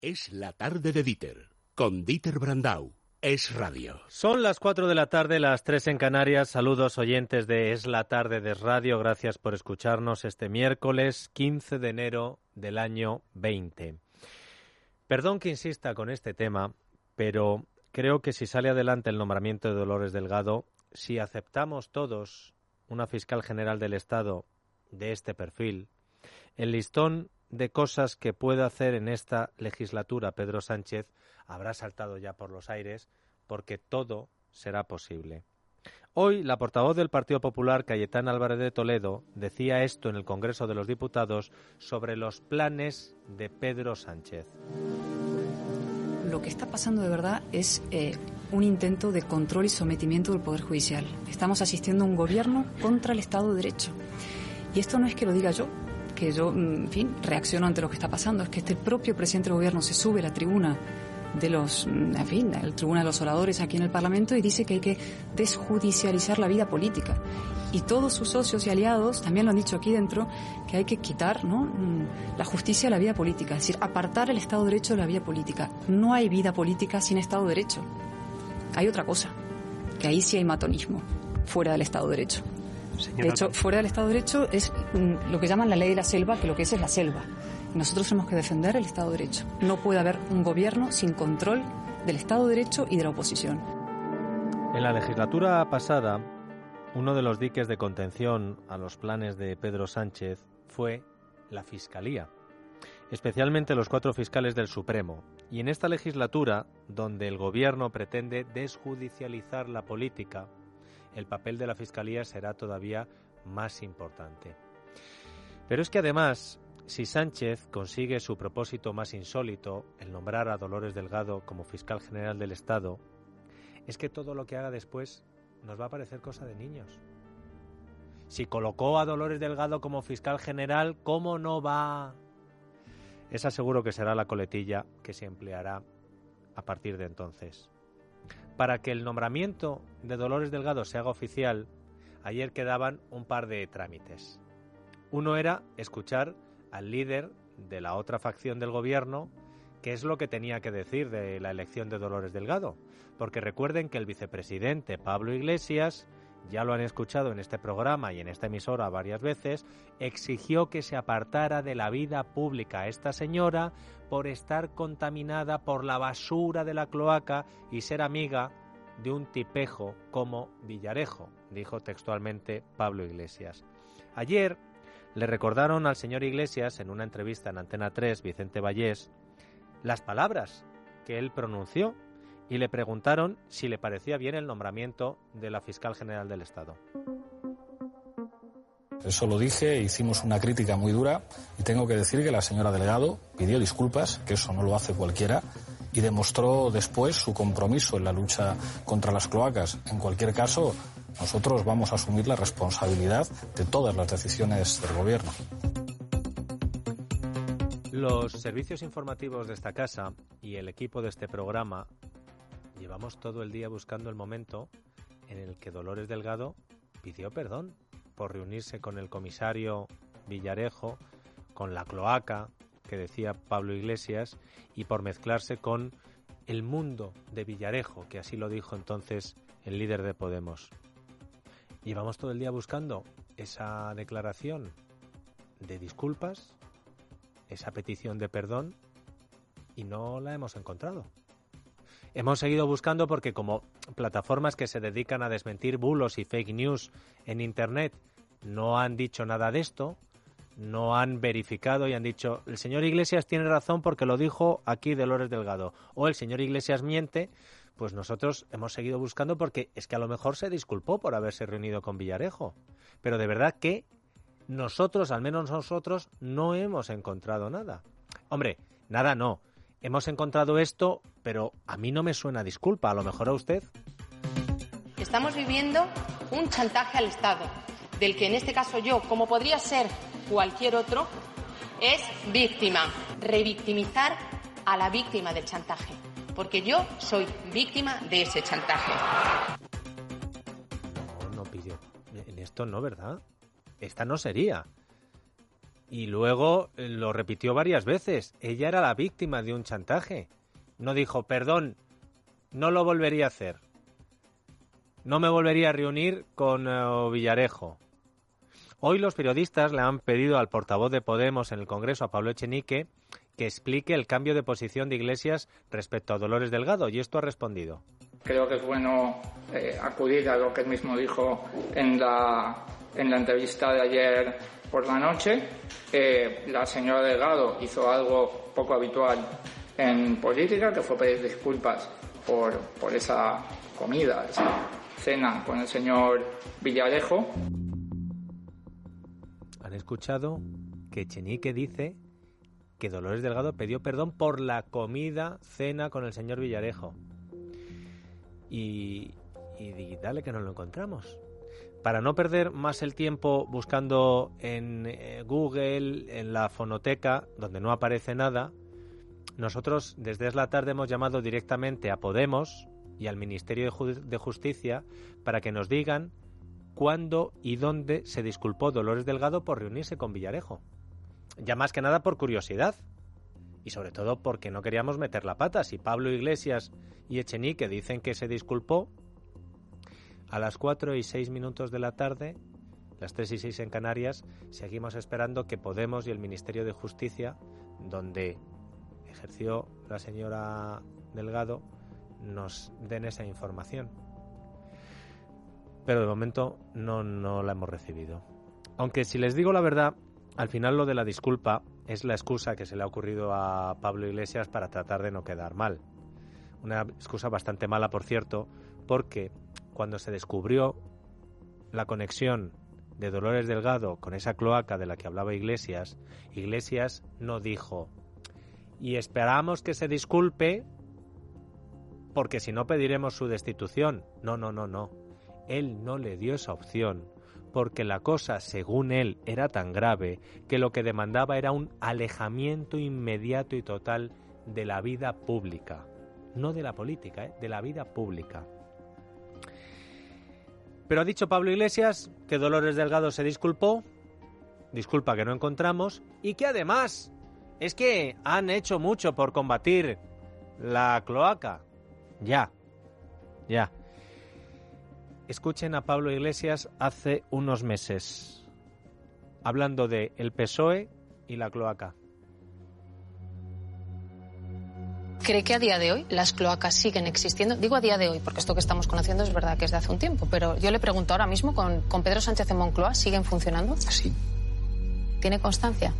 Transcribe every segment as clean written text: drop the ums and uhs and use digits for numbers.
Es la tarde de Dieter, con Dieter Brandau. Es radio. Son las 4 de la tarde, las 3 en Canarias. Saludos oyentes de Es la tarde de Radio. Gracias por escucharnos este miércoles 15 de enero del año 20. Perdón que insista con este tema, pero creo que si sale adelante el nombramiento de Dolores Delgado, si aceptamos todos una fiscal general del Estado de este perfil, el listón de cosas que puede hacer en esta legislatura Pedro Sánchez habrá saltado ya por los aires, porque todo será posible. Hoy, la portavoz del Partido Popular, Cayetana Álvarez de Toledo, decía esto en el Congreso de los Diputados sobre los planes de Pedro Sánchez. Lo que está pasando de verdad es un intento de control y sometimiento del Poder Judicial. Estamos asistiendo a un gobierno contra el Estado de Derecho. Y esto no es que lo diga yo, que yo, en fin, reacciono ante lo que está pasando. Es que este propio presidente del gobierno se sube a la tribuna de los, en fin, el tribuna de los oradores aquí en el Parlamento y dice que hay que desjudicializar la vida política. Y todos sus socios y aliados también lo han dicho aquí dentro, que hay que quitar, ¿no?, la justicia de la vida política, es decir, apartar el Estado de Derecho de la vida política. No hay vida política sin Estado de Derecho. Hay otra cosa, que ahí sí hay matonismo, fuera del Estado de Derecho. De hecho, fuera del Estado de Derecho es lo que llaman la ley de la selva, que lo que es la selva. Nosotros tenemos que defender el Estado de Derecho. No puede haber un gobierno sin control del Estado de Derecho y de la oposición. En la legislatura pasada, uno de los diques de contención a los planes de Pedro Sánchez fue la Fiscalía, especialmente los 4 fiscales del Supremo. Y en esta legislatura, donde el gobierno pretende desjudicializar la política, el papel de la Fiscalía será todavía más importante. Pero es que además, si Sánchez consigue su propósito más insólito, el nombrar a Dolores Delgado como fiscal general del Estado, es que todo lo que haga después nos va a parecer cosa de niños. Si colocó a Dolores Delgado como fiscal general, ¿cómo no va? Esa seguro que será la coletilla que se empleará a partir de entonces. Para que el nombramiento de Dolores Delgado se haga oficial, ayer quedaban un par de trámites. Uno era escuchar al líder de la otra facción del gobierno qué es lo que tenía que decir de la elección de Dolores Delgado. Porque recuerden que el vicepresidente Pablo Iglesias, ya lo han escuchado en este programa y en esta emisora varias veces, exigió que se apartara de la vida pública a esta señora por estar contaminada por la basura de la cloaca y ser amiga de un tipejo como Villarejo, dijo textualmente Pablo Iglesias. Ayer le recordaron al señor Iglesias en una entrevista en Antena 3, Vicente Vallés, las palabras que él pronunció y le preguntaron si le parecía bien el nombramiento de la fiscal general del Estado. Eso lo dije, hicimos una crítica muy dura y tengo que decir que la señora Delgado pidió disculpas, que eso no lo hace cualquiera, y demostró después su compromiso en la lucha contra las cloacas. En cualquier caso, nosotros vamos a asumir la responsabilidad de todas las decisiones del gobierno. Los servicios informativos de esta casa y el equipo de este programa llevamos todo el día buscando el momento en el que Dolores Delgado pidió perdón por reunirse con el comisario Villarejo, con la cloaca que decía Pablo Iglesias y por mezclarse con el mundo de Villarejo, que así lo dijo entonces el líder de Podemos. Llevamos todo el día buscando esa declaración de disculpas, esa petición de perdón, y no la hemos encontrado. Hemos seguido buscando porque como plataformas que se dedican a desmentir bulos y fake news en Internet no han dicho nada de esto, no han verificado y han dicho el señor Iglesias tiene razón porque lo dijo aquí Dolores Delgado, o el señor Iglesias miente, pues nosotros hemos seguido buscando porque es que a lo mejor se disculpó por haberse reunido con Villarejo. Pero de verdad que nosotros, al menos nosotros, no hemos encontrado nada. Hombre, nada no. Hemos encontrado esto, pero a mí no me suena disculpa, a lo mejor a usted. Estamos viviendo un chantaje al Estado, del que en este caso yo, como podría ser cualquier otro, es víctima. Revictimizar a la víctima del chantaje, porque yo soy víctima de ese chantaje. No pidió. En esto no, ¿verdad? Esta no sería. Y luego lo repitió varias veces. Ella era la víctima de un chantaje. No dijo, perdón, no lo volvería a hacer. No me volvería a reunir con Villarejo. Hoy los periodistas le han pedido al portavoz de Podemos en el Congreso, a Pablo Echenique, que explique el cambio de posición de Iglesias respecto a Dolores Delgado, y esto ha respondido. Creo que es bueno acudir a lo que él mismo dijo en la entrevista de ayer por la noche. La señora Delgado hizo algo poco habitual en política, que fue pedir disculpas por esa comida, esa cena con el señor Villarejo. Han escuchado que Echenique dice que Dolores Delgado pidió perdón por la comida, cena con el señor Villarejo. Y dale que no lo encontramos. Para no perder más el tiempo buscando en Google, en la fonoteca, donde no aparece nada, nosotros desde Es la Tarde hemos llamado directamente a Podemos y al Ministerio de Justicia para que nos digan cuándo y dónde se disculpó Dolores Delgado por reunirse con Villarejo. Ya más que nada por curiosidad y sobre todo porque no queríamos meter la pata. Si Pablo Iglesias y Echenique dicen que se disculpó, a las 4:06 de la tarde, las 3:06 en Canarias, seguimos esperando que Podemos y el Ministerio de Justicia, donde ejerció la señora Delgado, nos den esa información. Pero de momento no la hemos recibido. Aunque si les digo la verdad, al final lo de la disculpa es la excusa que se le ha ocurrido a Pablo Iglesias para tratar de no quedar mal. Una excusa bastante mala, por cierto, porque cuando se descubrió la conexión de Dolores Delgado con esa cloaca de la que hablaba Iglesias, Iglesias no dijo, y esperamos que se disculpe porque si no pediremos su destitución. No. Él no le dio esa opción porque la cosa, según él, era tan grave que lo que demandaba era un alejamiento inmediato y total de la vida pública. No de la política, de la vida pública. Pero ha dicho Pablo Iglesias que Dolores Delgado se disculpó, disculpa que no encontramos, y que además es que han hecho mucho por combatir la cloaca. Ya. Escuchen a Pablo Iglesias hace unos meses, hablando de el PSOE y la cloaca. ¿Cree que a día de hoy las cloacas siguen existiendo? Digo a día de hoy, porque esto que estamos conociendo es verdad que es de hace un tiempo, pero yo le pregunto ahora mismo, con Pedro Sánchez en Moncloa, ¿siguen funcionando? Sí. ¿Tiene constancia?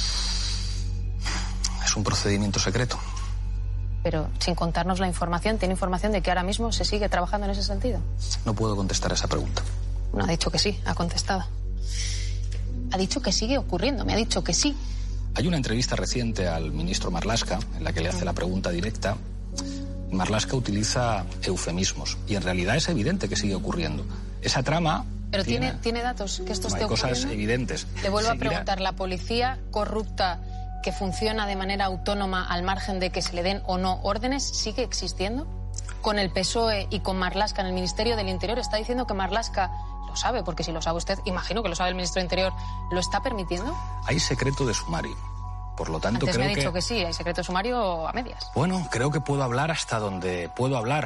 Es un procedimiento secreto. Pero sin contarnos la información, ¿tiene información de que ahora mismo se sigue trabajando en ese sentido? No puedo contestar a esa pregunta. No, ha dicho que sí, ha contestado. Ha dicho que sigue ocurriendo, me ha dicho que sí. Hay una entrevista reciente al ministro Marlaska en la que le hace la pregunta directa. Marlaska utiliza eufemismos y en realidad es evidente que sigue ocurriendo. Esa trama... Pero tiene datos que esto esté ocurriendo. Hay cosas evidentes. Le vuelvo a preguntar, ¿la policía corrupta que funciona de manera autónoma al margen de que se le den o no órdenes sigue existiendo? Con el PSOE y con Marlaska en el Ministerio del Interior, está diciendo que Marlaska lo sabe, porque si lo sabe usted, imagino que lo sabe el ministro del Interior, ¿lo está permitiendo? Hay secreto de sumario. Por lo tanto, Antes creo me ha dicho que sí, hay secreto de sumario a medias. Bueno, creo que puedo hablar hasta donde puedo hablar.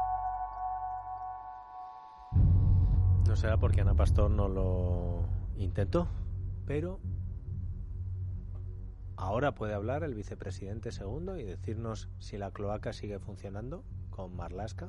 No será porque Ana Pastor no lo intentó, pero ahora puede hablar el vicepresidente segundo y decirnos si la cloaca sigue funcionando con Marlaska.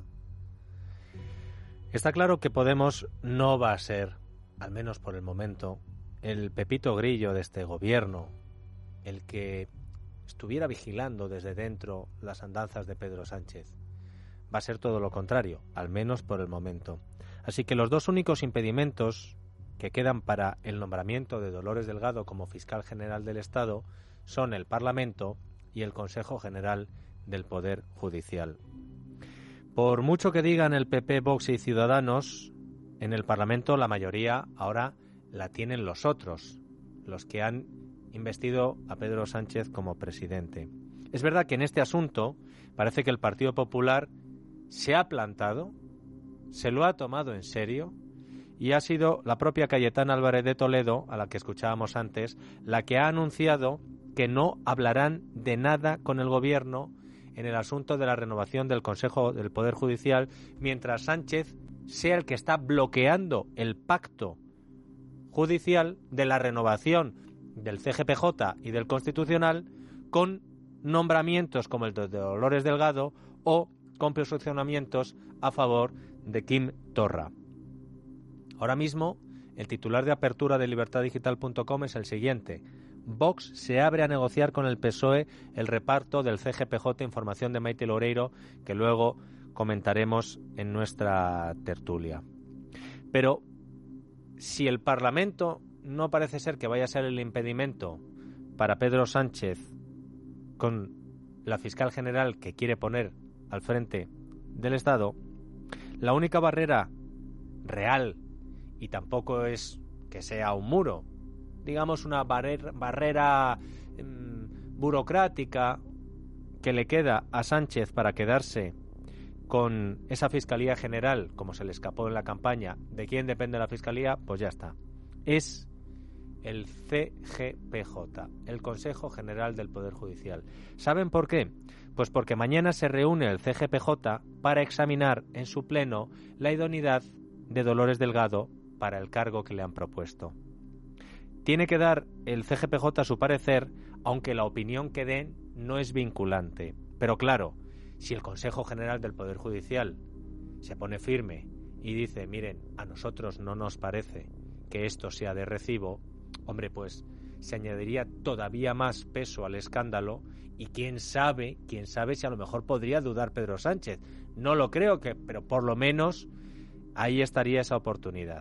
Está claro que Podemos no va a ser, al menos por el momento, el Pepito Grillo de este gobierno, el que estuviera vigilando desde dentro las andanzas de Pedro Sánchez. Va a ser todo lo contrario, al menos por el momento. Así que los dos únicos impedimentos que quedan para el nombramiento de Dolores Delgado como fiscal general del Estado son el Parlamento y el Consejo General del Poder Judicial. Por mucho que digan el PP, Vox y Ciudadanos, en el Parlamento la mayoría ahora la tienen los otros, los que han investido a Pedro Sánchez como presidente. Es verdad que en este asunto parece que el Partido Popular se ha plantado, se lo ha tomado en serio y ha sido la propia Cayetana Álvarez de Toledo, a la que escuchábamos antes, la que ha anunciado que no hablarán de nada con el Gobierno en el asunto de la renovación del Consejo del Poder Judicial, mientras Sánchez sea el que está bloqueando el pacto judicial de la renovación del CGPJ y del Constitucional, con nombramientos como el de Dolores Delgado o con posicionamientos a favor de Quim Torra. Ahora mismo, el titular de apertura de libertaddigital.com es el siguiente: Vox se abre a negociar con el PSOE el reparto del CGPJ, información de Maite Loureiro, que luego comentaremos en nuestra tertulia. Pero si el Parlamento no parece ser que vaya a ser el impedimento para Pedro Sánchez con la fiscal general que quiere poner al frente del Estado, la única barrera real, y tampoco es que sea un muro, digamos una barrera burocrática que le queda a Sánchez para quedarse con esa Fiscalía General, como se le escapó en la campaña, ¿de quién depende la Fiscalía? Pues ya está. Es el CGPJ, el Consejo General del Poder Judicial. ¿Saben por qué? Pues porque mañana se reúne el CGPJ para examinar en su pleno la idoneidad de Dolores Delgado para el cargo que le han propuesto. Tiene que dar el CGPJ su parecer, aunque la opinión que den no es vinculante. Pero claro, si el Consejo General del Poder Judicial se pone firme y dice, miren, a nosotros no nos parece que esto sea de recibo, hombre, pues se añadiría todavía más peso al escándalo y quién sabe si a lo mejor podría dudar Pedro Sánchez. No lo creo, pero por lo menos ahí estaría esa oportunidad.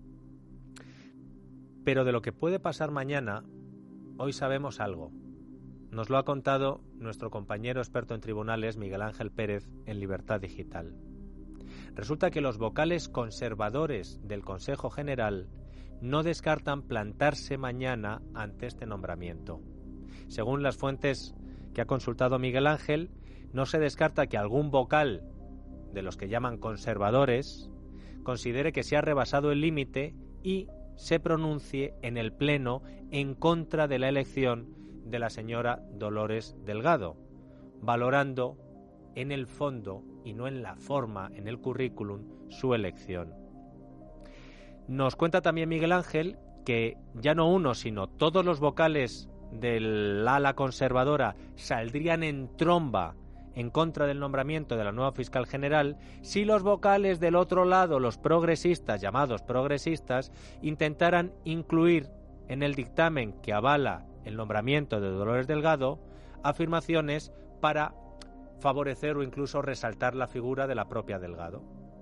Pero de lo que puede pasar mañana, hoy sabemos algo. Nos lo ha contado nuestro compañero experto en tribunales, Miguel Ángel Pérez, en Libertad Digital. Resulta que los vocales conservadores del Consejo General no descartan plantarse mañana ante este nombramiento. Según las fuentes que ha consultado Miguel Ángel, no se descarta que algún vocal de los que llaman conservadores considere que se ha rebasado el límite y se pronuncie en el Pleno en contra de la elección de la señora Dolores Delgado, valorando en el fondo y no en la forma, en el currículum, su elección. Nos cuenta también Miguel Ángel que ya no uno, sino todos los vocales del ala conservadora saldrían en tromba en contra del nombramiento de la nueva fiscal general si los vocales del otro lado, los progresistas, llamados progresistas, intentaran incluir en el dictamen que avala el nombramiento de Dolores Delgado afirmaciones para favorecer o incluso resaltar la figura de la propia Delgado.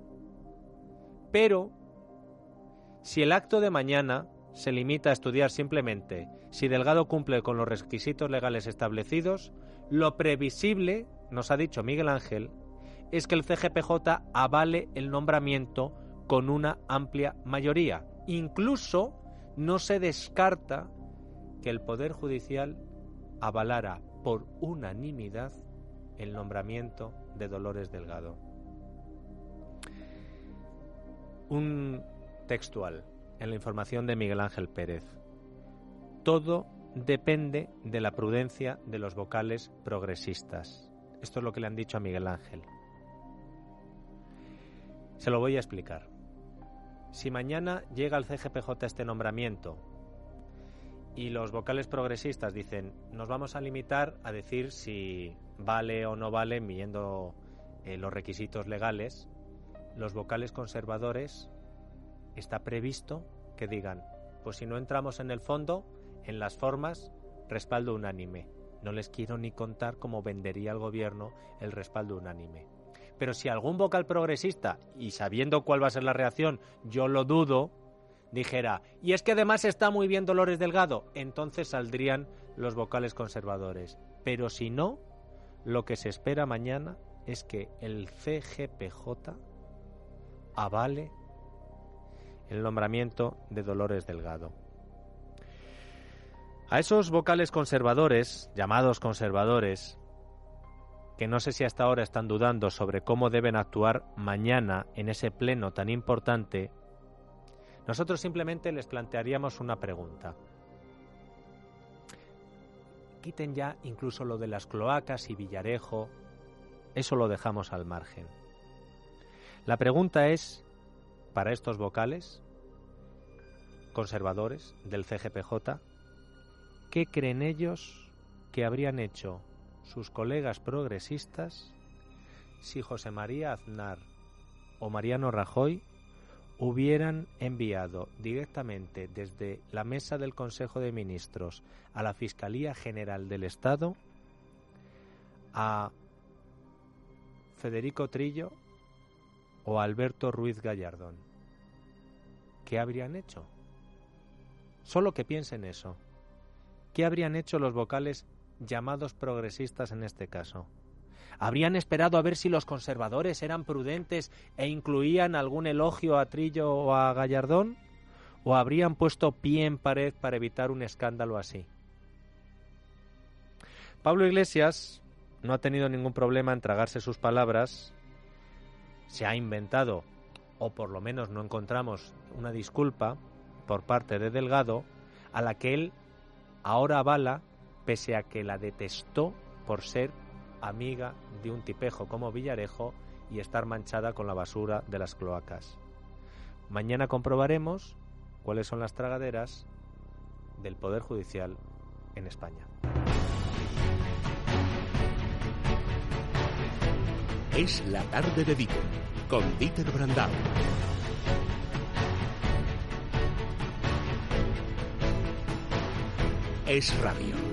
Pero si el acto de mañana se limita a estudiar simplemente si Delgado cumple con los requisitos legales establecidos, lo previsible, nos ha dicho Miguel Ángel, es que el CGPJ avale el nombramiento con una amplia mayoría. Incluso no se descarta que el Poder Judicial avalara por unanimidad el nombramiento de Dolores Delgado. Un textual en la información de Miguel Ángel Pérez. Todo depende de la prudencia de los vocales progresistas. Esto es lo que le han dicho a Miguel Ángel. Se lo voy a explicar. Si mañana llega al CGPJ este nombramiento y los vocales progresistas dicen nos vamos a limitar a decir si vale o no vale midiendo los requisitos legales, los vocales conservadores está previsto que digan pues si no entramos en el fondo, en las formas, respaldo unánime. No les quiero ni contar cómo vendería el gobierno el respaldo unánime. Pero si algún vocal progresista, y sabiendo cuál va a ser la reacción, yo lo dudo, dijera, y es que además está muy bien Dolores Delgado, entonces saldrían los vocales conservadores. Pero si no, lo que se espera mañana es que el CGPJ avale el nombramiento de Dolores Delgado. A esos vocales conservadores, llamados conservadores, que no sé si hasta ahora están dudando sobre cómo deben actuar mañana en ese pleno tan importante, Nosotros simplemente les plantearíamos una pregunta. Quiten ya incluso lo de las cloacas y Villarejo, eso lo dejamos al margen. La pregunta es, para estos vocales conservadores del CGPJ, ¿qué creen ellos que habrían hecho sus colegas progresistas si José María Aznar o Mariano Rajoy hubieran enviado directamente desde la mesa del Consejo de Ministros a la Fiscalía General del Estado a Federico Trillo o a Alberto Ruiz Gallardón? ¿Qué habrían hecho? Solo que piensen eso. ¿Qué habrían hecho los vocales llamados progresistas en este caso? ¿Habrían esperado a ver si los conservadores eran prudentes e incluían algún elogio a Trillo o a Gallardón? ¿O habrían puesto pie en pared para evitar un escándalo así? Pablo Iglesias no ha tenido ningún problema en tragarse sus palabras. Se ha inventado, o por lo menos no encontramos una disculpa por parte de Delgado, a la que él ahora avala, pese a que la detestó por ser amiga de un tipejo como Villarejo y estar manchada con la basura de las cloacas. Mañana comprobaremos cuáles son las tragaderas del Poder Judicial en España. Es la tarde de Dieter, con Dieter Brandau. Es Radio.